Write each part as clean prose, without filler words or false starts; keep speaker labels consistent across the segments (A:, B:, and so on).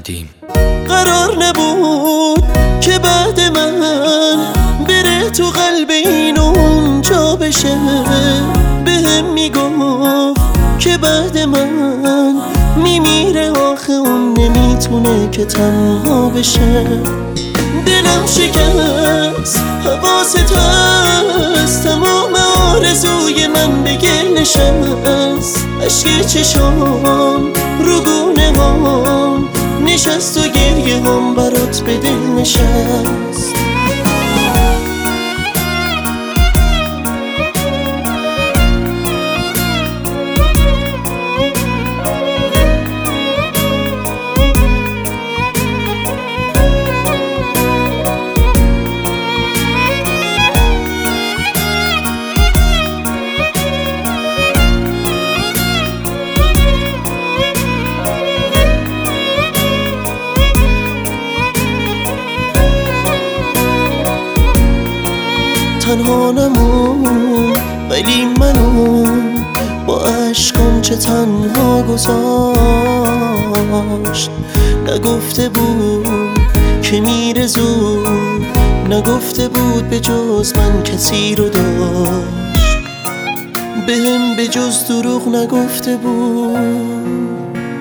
A: قدیم.
B: قرار نبود که بعد من بره تو قلب این اونجا بشه، بهم میگفت که بعد من میمیره، آخه اون نمیتونه که تنها بشه. دلم شکست، حواست هست، تمام آرزوی من به گل نشست. اشک چشام رو گونه هام نشست و گریه هم برات به دل نشست. تنها نمون ولی منو با عشقام چه تنها گذاشت. نگفته بود که میره زود، نگفته بود به جز من کسی رو داشت، بهم به جز دروغ نگفته بود.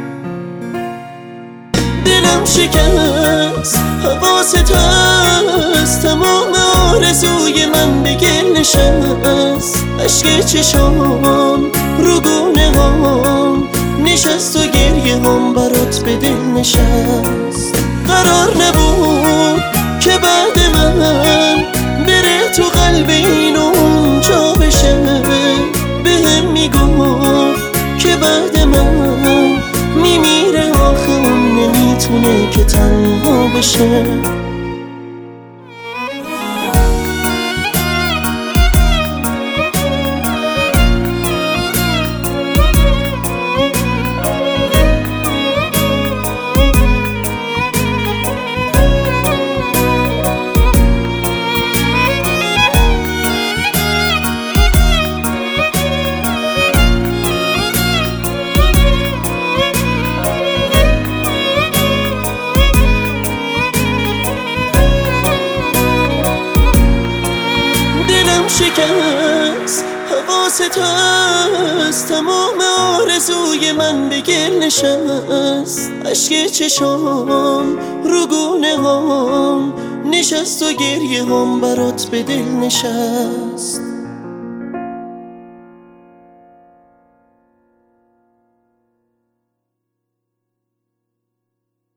B: دلم شکست، حواست هست، تمام آرزوی من به گل نشست. اشک چشام رو گونه هام نشست و گریه هم برات به دل نشست. قرار نبود که بعد من بره تو قلب این اونجا بشه، بهم میگفت که بعد من میمیره، آخه اون نمیتونه که تنها بشه. شکست، حواست هست، تمام آرزوی من به گل نشست. اشک چشام رو گونه هام نشست و گریه هم برات به دل نشست.